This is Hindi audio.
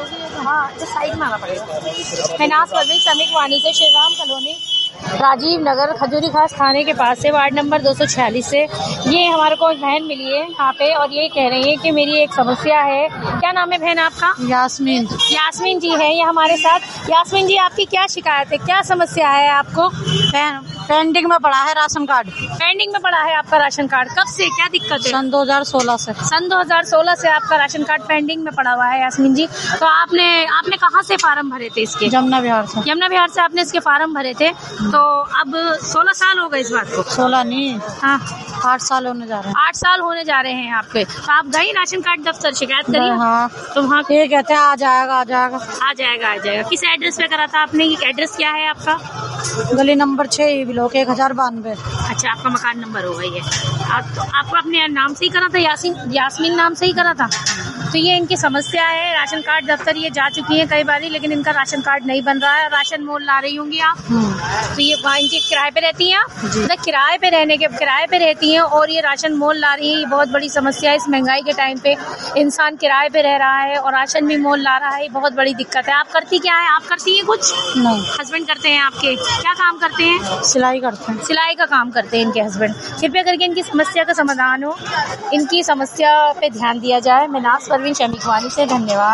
हाँ, इस साइड में आना पड़ेगा। महनाज परवीन श्रमिक वाणी से, श्री राम कॉलोनी, राजीव नगर, खजूरी खास थाने के पास से, वार्ड नंबर 246 से। ये हमारे को एक बहन मिली है यहाँ पे और ये कह रही है कि मेरी एक समस्या है। क्या नाम है बहन आपका? यास्मीन। यास्मीन जी है ये हमारे साथ। यास्मीन जी, आपकी क्या शिकायत है, क्या समस्या है आपको? पेंडिंग में पड़ा है राशन कार्ड। पेंडिंग में पड़ा है आपका राशन कार्ड, कब से, क्या दिक्कत है? सन 2016 से। सन 2016 से आपका राशन कार्ड पेंडिंग में पड़ा हुआ है यास्मीन जी। तो आपने कहाँ से फार्म भरे थे इसके? जमुना विहार से। यमुना विहार से आपने इसके फार्म भरे थे। तो अब 16 साल हो गए इस बात को? 16 नहीं, हाँ 8 साल होने जा रहे हैं। 8 साल होने जा रहे हैं आपके। तो आप गई राशन कार्ड दफ्तर, शिकायत करी? हाँ, तो वहाँ ये कहते हैं आ जाएगा आ जाएगा आ जाएगा आ जाएगा। किस एड्रेस पे करा था आपने? एड्रेस क्या है आपका? गली नंबर 6 ब्लॉक 1092। अच्छा, आपका मकान नंबर हो गई है। आपको अपने नाम से ही करा था? यास्मीन नाम से ही करा था। तो ये इनकी समस्या है। राशन कार्ड दफ्तर ये जा चुकी है कई बारी, लेकिन इनका राशन कार्ड नहीं बन रहा है। राशन मोल ला रही होंगी आप? तो ये वहाँ इनके किराए पे रहती हैं आप? मतलब किराए पे रहती हैं और ये राशन मोल ला रही है। ये बहुत बड़ी समस्या है। इस महंगाई के टाइम पे इंसान किराए पे रह रहा है और राशन भी मोल ला रहा है। बहुत बड़ी दिक्कत है। आप करती क्या है? आप करती है कुछ? नहीं। हस्बैंड करते हैं आपके? क्या काम करते हैं? सिलाई करते हैं। सिलाई का काम करते हैं इनके हस्बैंड। कृपया करके इनकी समस्या का समाधान हो, इनकी समस्या पे ध्यान दिया जाए। महनाज परवीन श्रमिक वाणी से, धन्यवाद।